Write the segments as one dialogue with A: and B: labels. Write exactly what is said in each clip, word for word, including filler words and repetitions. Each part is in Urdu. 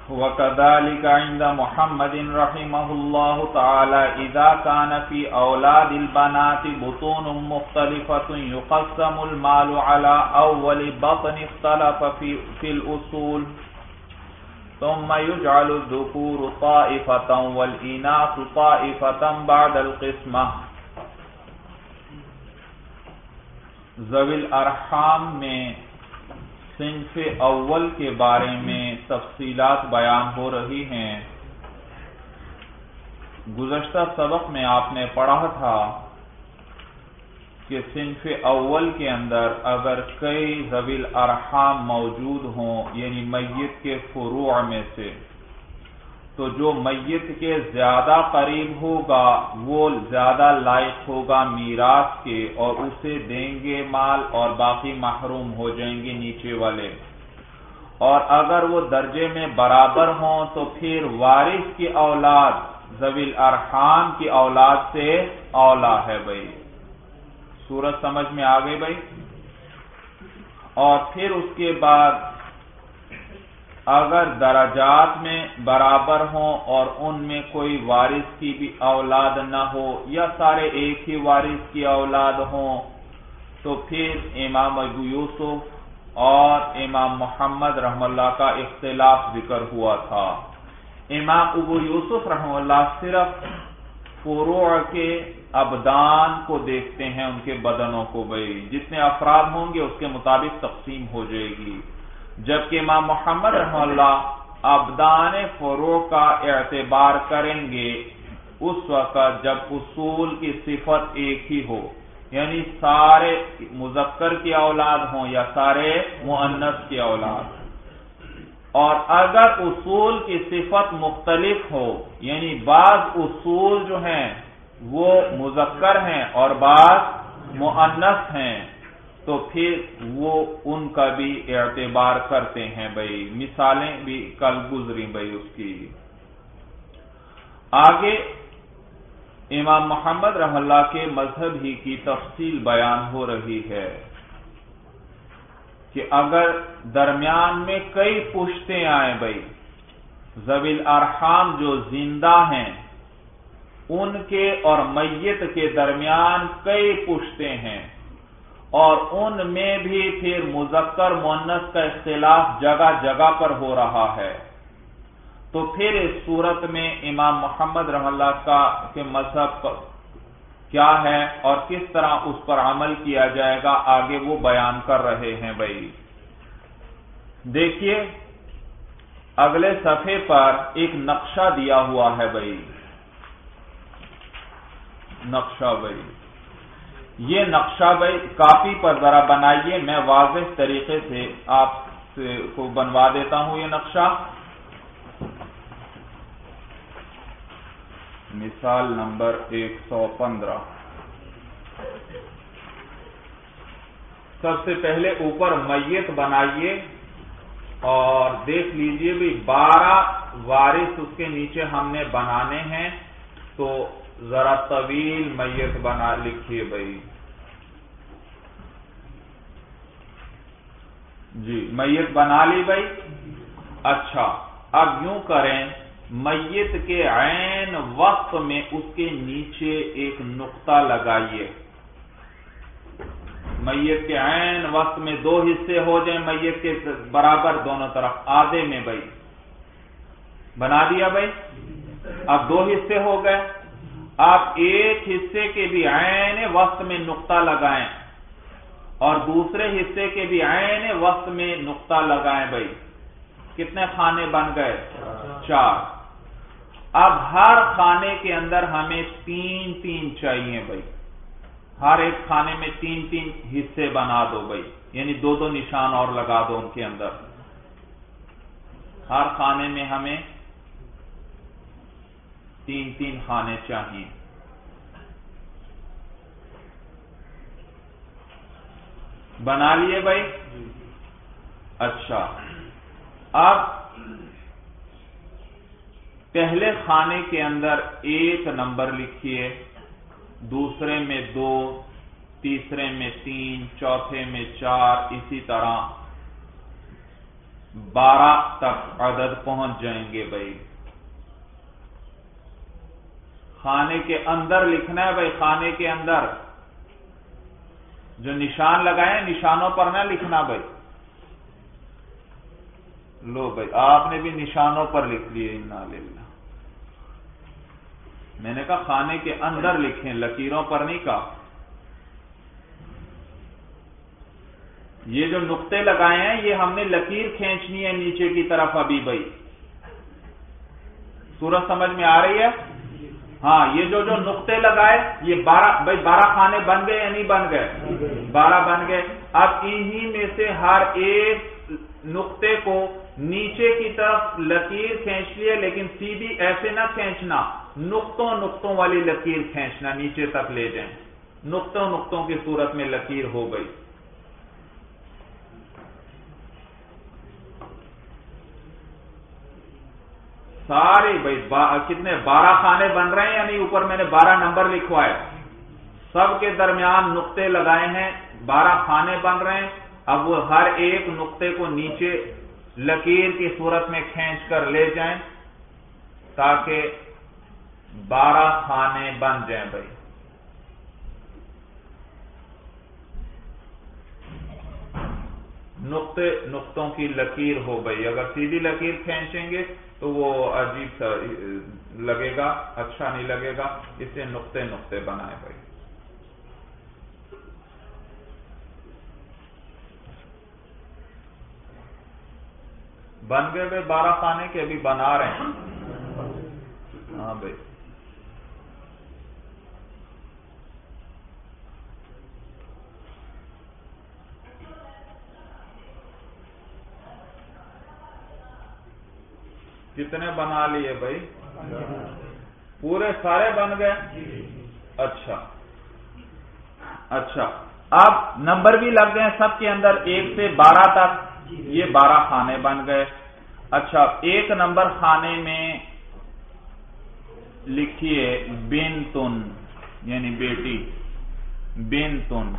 A: وَكَذَلِكَ عِنْدَ مُحَمَّدٍ رَحِمَهُ اللَّهُ تَعَالَى إِذَا كَانَ فِي أَوْلَادِ الْبَنَاتِ بُطُونٌ مُخْتَلِفَةٌ يُقَسَّمُ الْمَالُ عَلَى أَوَّلِ بَطْنٍ اخْتَلَفَ فِي, في الْأُصُولِ ثُمَّ يُجْعَلُ الذُّكُورُ طَائِفَةً وَالْإِنَاثُ طَائِفَةً بَعْدَ الْقِسْمَةِ۔ ذوی الارحام میں صنف اول کے بارے میں تفصیلات بیان ہو رہی ہیں۔ گزشتہ سبق میں آپ نے پڑھا تھا کہ صنف اول کے اندر اگر کئی ذوی الارحام موجود ہوں، یعنی میت کے فروع میں سے، تو جو میت کے زیادہ قریب ہوگا وہ زیادہ لائق ہوگا میراث کے، اور اسے دیں گے مال، اور باقی محروم ہو جائیں گے نیچے والے۔ اور اگر وہ درجے میں برابر ہوں تو پھر وارث کی اولاد ذوی الارحام کی اولاد سے اولا ہے بھائی۔ صورت سمجھ میں آ گئی بھائی؟ اور پھر اس کے بعد اگر درجات میں برابر ہوں اور ان میں کوئی وارث کی بھی اولاد نہ ہو، یا سارے ایک ہی وارث کی اولاد ہوں، تو پھر امام ابو یوسف اور امام محمد رحمہ اللہ کا اختلاف ذکر ہوا تھا۔ امام ابو یوسف رحمہ اللہ صرف فروع کے ابدان کو دیکھتے ہیں، ان کے بدنوں کو، بھائی جتنے افراد ہوں گے اس کے مطابق تقسیم ہو جائے گی، جبکہ امام محمد رحمہ اللہ ابدان فروع کا اعتبار کریں گے اس وقت جب اصول کی صفت ایک ہی ہو، یعنی سارے مذکر کی اولاد ہوں یا سارے مؤنث کی اولاد۔ اور اگر اصول کی صفت مختلف ہو، یعنی بعض اصول جو ہیں وہ مذکر ہیں اور بعض مؤنث ہیں، تو پھر وہ ان کا بھی اعتبار کرتے ہیں بھائی۔ مثالیں بھی کل گزری بھائی اس کی۔ آگے امام محمد رحمہ اللہ کے مذہب ہی کی تفصیل بیان ہو رہی ہے کہ اگر درمیان میں کئی پشتیں آئیں بھائی، ذوی الارحام جو زندہ ہیں ان کے اور میت کے درمیان کئی پشتیں ہیں، اور ان میں بھی پھر مذکر مؤنث کا اختلاف جگہ جگہ پر ہو رہا ہے، تو پھر اس صورت میں امام محمد رحمہ اللہ کا کے مذہب کیا ہے اور کس طرح اس پر عمل کیا جائے گا، آگے وہ بیان کر رہے ہیں بھائی۔ دیکھیے اگلے صفحے پر ایک نقشہ دیا ہوا ہے بھائی، نقشہ بھائی، یہ نقشہ بھائی کاپی پر ذرا بنائیے، میں واضح طریقے سے آپ کو بنوا دیتا ہوں یہ نقشہ۔ مثال نمبر ایک سو پندرہ۔ سب سے پہلے اوپر میت بنائیے اور دیکھ لیجئے بھی بارہ وارث اس کے نیچے ہم نے بنانے ہیں، تو ذرا طویل میت بنا لکھیے بھائی۔ جی میت بنا لی بھائی۔ اچھا اب یوں کریں، میت کے عین وقت میں اس کے نیچے ایک نقطہ لگائیے۔ میت کے عین وقت میں دو حصے ہو جائیں میت کے برابر دونوں طرف، آدھے میں بھائی بنا دیا بھائی۔ اب دو حصے ہو گئے، آپ ایک حصے کے بھی عین وقت میں نقطہ لگائیں اور دوسرے حصے کے بھی عین وقت میں نقطہ لگائیں بھائی۔ کتنے خانے بن گئے؟ چار۔ اب ہر خانے کے اندر ہمیں تین تین چاہیے بھائی، ہر ایک خانے میں تین تین حصے بنا دو بھائی، یعنی دو دو نشان اور لگا دو ان کے اندر۔ ہر خانے میں ہمیں تین تین خانے چاہیے۔ بنا لیے بھائی؟ اچھا اب پہلے خانے کے اندر ایک نمبر لکھیے، دوسرے میں دو، تیسرے میں تین، چوتھے میں چار، اسی طرح بارہ تک عدد پہنچ جائیں گے بھائی. خانے کے اندر لکھنا ہے بھائی، خانے کے اندر جو نشان لگائے ہیں نشانوں پر نہ لکھنا بھائی. لو بھائی آپ نے بھی نشانوں پر لکھ لیے. انا للہ. میں نے کہا خانے کے اندر لکھیں، لکیروں پر نہیں کہا. یہ جو نقطے لگائے ہیں یہ ہم نے لکیر کھینچنی ہے نیچے کی طرف ابھی بھائی. سورج سمجھ میں آ رہی ہے؟ ہاں، یہ جو جو نقطے لگائے یہ بارہ بھائی بارہ خانے بن گئے یا نہیں بن گئے؟ بارہ بن گئے. اب انہی میں سے ہر ایک نقطے کو نیچے کی طرف لکیر کھینچ لیے، لیکن سیدھی ایسے نہ کھینچنا، نقطوں نقطوں والی لکیر کھینچنا، نیچے تک لے جائیں. نقطوں نقطوں کی صورت میں لکیر ہو گئی. سارے بھائی کتنے بارہ خانے بن رہے ہیں یا نہیں؟ اوپر میں نے بارہ نمبر لکھوائے، سب کے درمیان نقطے لگائے ہیں، بارہ خانے بن رہے ہیں. اب وہ ہر ایک نقطے کو نیچے لکیر کی صورت میں کھینچ کر لے جائیں تاکہ بارہ خانے بن جائیں بھائی. نقطے نقطوں کی لکیر ہو گئی. اگر سیدھی لکیر کھینچیں گے تو وہ عجیب سا لگے گا، اچھا نہیں لگے گا. اسے نقطے نقطے بنائے بھائی. بن گئے بھائی بارہ خانے کے؟ ابھی بنا رہے ہیں. ہاں بھائی. کتنے بنا لیے بھائی؟ پورے سارے بن گئے؟ اچھا اچھا. اب نمبر بھی لگ گئے سب کے اندر، ایک سے بارہ تک. یہ بارہ خانے بن گئے. اچھا، ایک نمبر خانے میں لکھیے بنتن، یعنی بیٹی. بنتن.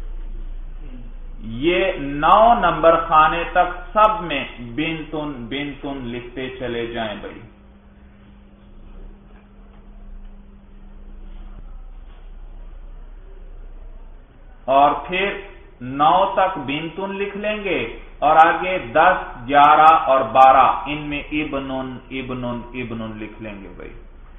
A: یہ نو نمبر خانے تک سب میں بنتن بنتن لکھتے چلے جائیں بھائی. اور پھر نو تک بنتن لکھ لیں گے، اور آگے دس، گیارہ اور بارہ ان میں ابنن ابنن ابنن لکھ لیں گے بھائی.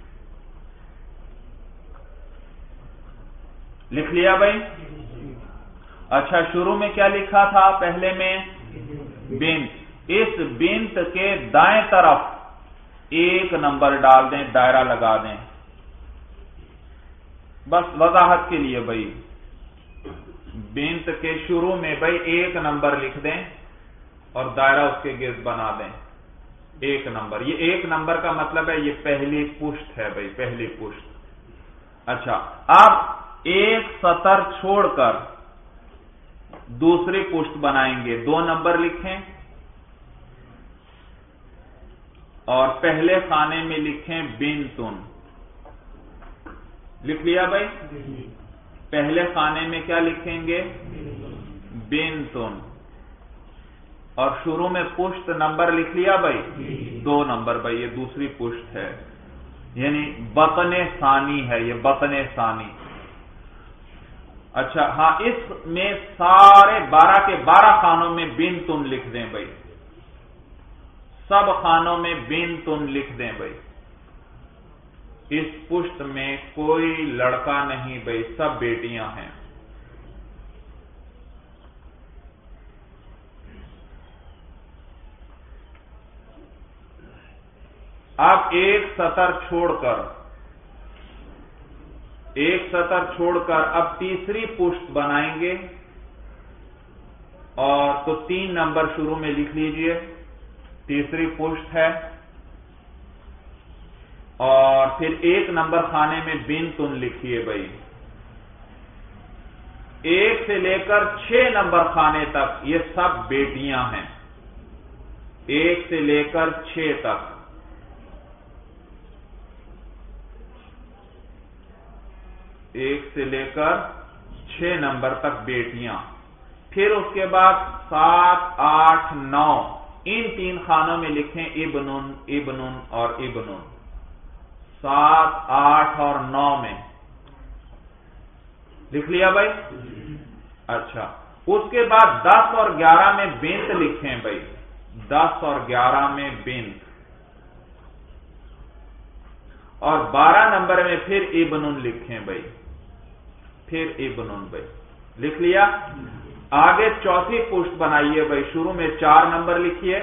A: لکھ لیا بھائی؟ اچھا، شروع میں کیا لکھا تھا؟ پہلے میں بنت. اس بنت کے دائیں طرف ایک نمبر ڈال دیں، دائرہ لگا دیں، بس وضاحت کے لیے بھائی. بنت کے شروع میں بھائی ایک نمبر لکھ دیں اور دائرہ اس کے گرد بنا دیں. ایک نمبر. یہ ایک نمبر کا مطلب ہے یہ پہلی پشت ہے بھائی، پہلی پشت. اچھا، اب ایک سطر چھوڑ کر دوسری پشت بنائیں گے. دو نمبر لکھیں اور پہلے خانے میں لکھیں بنتن. لکھ لیا بھائی؟ پہلے خانے میں کیا لکھیں گے؟ بنتن. اور شروع میں پشت نمبر لکھ لیا بھائی؟ دو نمبر بھائی. یہ دوسری پشت ہے، یعنی بطن ثانی ہے یہ، بطن ثانی. اچھا ہاں، اس میں سارے بارہ کے بارہ خانوں میں بنتن لکھ دیں بھائی. سب خانوں میں بنتن لکھ دیں بھائی. اس پشت میں کوئی لڑکا نہیں بھائی، سب بیٹیاں ہیں. اب ایک سطر چھوڑ کر ایک سطر چھوڑ کر اب تیسری پشت بنائیں گے، اور تو تین نمبر شروع میں لکھ لیجئے. تیسری پشت ہے، اور پھر ایک نمبر خانے میں بنتن لکھیے بھائی. ایک سے لے کر چھ نمبر خانے تک یہ سب بیٹیاں ہیں. ایک سے لے کر چھ تک. ایک سے لے کر چھ نمبر تک بیٹیاں. پھر اس کے بعد سات، آٹھ، نو ان تین خانوں میں لکھیں ابن ابن اور ابن، سات آٹھ اور نو میں لکھ لیا بھائی؟ اچھا، اس کے بعد دس اور گیارہ میں بنت لکھیں بھائی، دس اور گیارہ میں بنت، اور بارہ نمبر میں پھر ابن لکھیں بھائی، پھر ابن بھائی لکھ لیا؟ آگے چوتھی پشت بنائیے بھائی، شروع میں چار نمبر لکھیے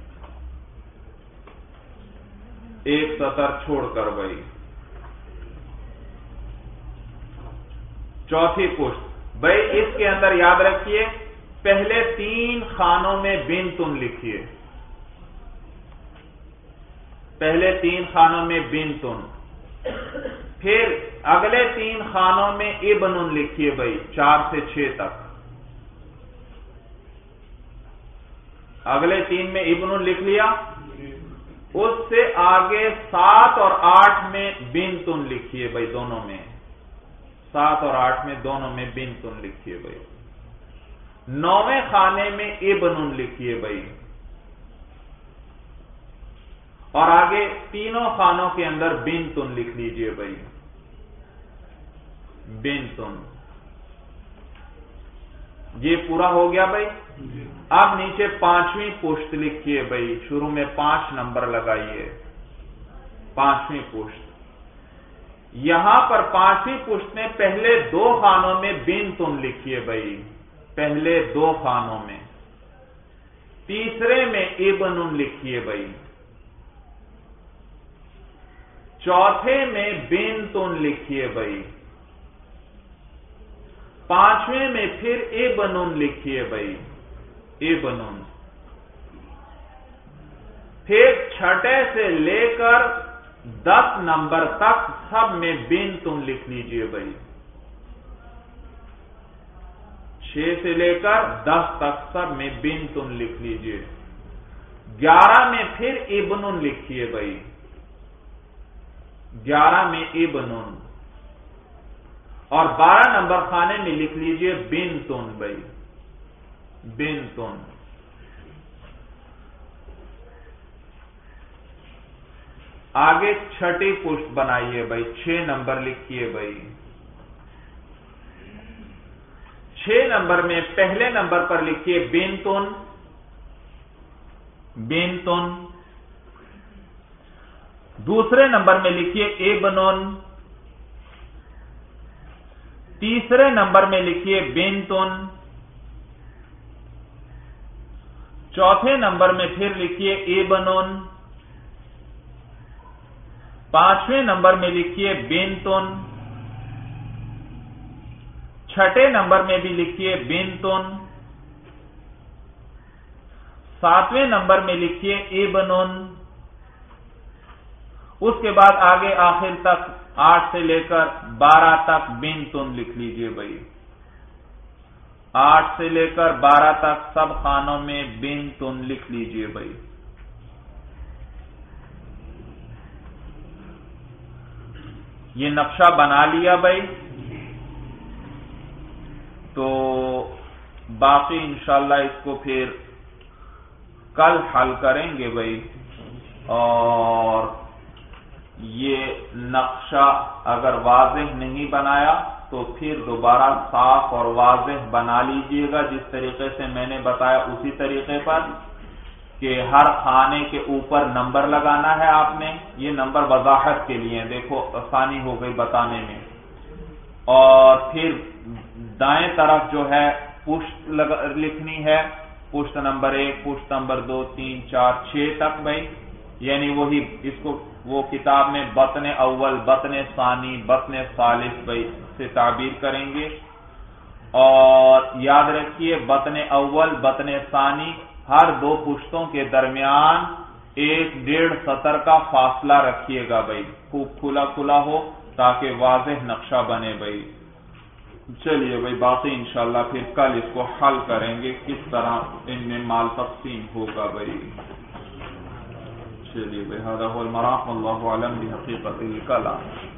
A: ایک سطر چھوڑ کر بھائی، چوتھی پشت بھائی اس کے اندر یاد رکھیے پہلے تین خانوں میں بنتن لکھیے، پہلے تین خانوں میں بنتن، پھر اگلے تین خانوں میں ابن لکھیے بھائی، چار سے چھ تک، اگلے تین میں ابن لکھ لیا، اس سے آگے سات اور آٹھ میں بنتن لکھیے بھائی، دونوں میں سات اور آٹھ میں دونوں میں بنتن لکھیے بھائی، نویں خانے میں ابن لکھیے بھائی، اور آگے تینوں خانوں کے اندر بنتن لکھ لیجئے بھائی، بنتن، یہ پورا ہو گیا بھائی؟ اب نیچے پانچویں پشت لکھیے بھائی، شروع میں پانچ نمبر لگائیے، پانچویں پشت، یہاں پر پانچویں پشت میں پہلے دو خانوں میں بنتن لکھیے بھائی، پہلے دو خانوں میں، تیسرے میں ابن لکھیے بھائی، چوتھے میں بنتن لکھیے بھائی، پانچویں میں پھر ابن لکھیے بھائی، ابن، پھر چھٹے سے لے کر دس نمبر تک سب میں بنتن لکھ لیجئے بھائی، چھ سے لے کر دس تک سب میں بنتن لکھ لیجئے، گیارہ میں پھر ابن لکھیے بھائی، گیارہ میں ابن، اور بارہ نمبر خانے میں لکھ لیجئے بنتن بھائی، بنتن، آگے چھٹی پشت بنائیے بھائی، چھ نمبر لکھیے بھائی، چھ نمبر میں پہلے نمبر پر لکھیے بنتن، بنتن، دوسرے نمبر میں لکھیے ابن، تیسرے نمبر میں لکھیے بنتن، چوتھے نمبر میں پھر لکھیے ابن، پانچویں نمبر میں لکھیے بنتن، چھٹے نمبر میں بھی لکھیے بنتن، ساتویں نمبر میں لکھیے ابن، اس کے بعد آگے آخر تک آٹھ سے لے کر بارہ تک بنتن لکھ لیجئے بھائی، آٹھ سے لے کر بارہ تک سب خانوں میں بنتن لکھ لیجئے بھائی۔ یہ نقشہ بنا لیا بھائی، تو باقی انشاءاللہ اس کو پھر کل حل کریں گے بھائی، اور یہ نقشہ اگر واضح نہیں بنایا تو پھر دوبارہ صاف اور واضح بنا لیجئے گا، جس طریقے سے میں نے بتایا اسی طریقے پر، کہ ہر خانے کے اوپر نمبر لگانا ہے آپ نے، یہ نمبر وضاحت کے لیے دیکھو آسانی ہو گئی بتانے میں، اور پھر دائیں طرف جو ہے پشت لکھنی ہے، پشت نمبر ایک، پشت نمبر دو، تین، چار، چھ تک بھائی، یعنی وہی اس کو وہ کتاب میں بطن اول، بطن ثانی، بطن ثالث بھائی سے تعبیر کریں گے، اور یاد رکھیے بطن اول، بطن ثانی، ہر دو پشتوں کے درمیان ایک ڈیڑھ سطر کا فاصلہ رکھیے گا بھائی، خوب کھلا کھلا ہو تاکہ واضح نقشہ بنے بھائی۔ چلیے بھائی باقی انشاءاللہ پھر کل اس کو حل کریں گے کس طرح ان میں مال تقسیم ہوگا بھائی۔ چلیے بھائی، هذا هو المرام، والله اعلم بحقیقت الکلام۔